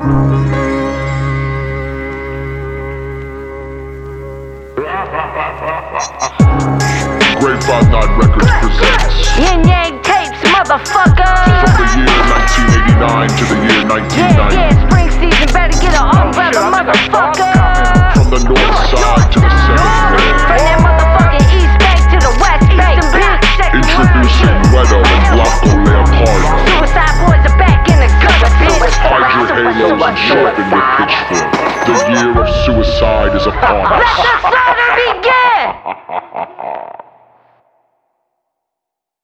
Grapevine 9 Records presents Yin Yang Tapes, motherfucker. from the year 1989 to the year 1990. Yeah, spring season, better get an umbrella, motherfucker. From the north side to the seventh floor. From that motherfucking East Bank to the West Bank. Introducing Wedo and Blanco Leopardo. Suicide boys are back in the gutter, bitch. Hide your halos and sharpen your pitchfork. The year of suicide is upon us.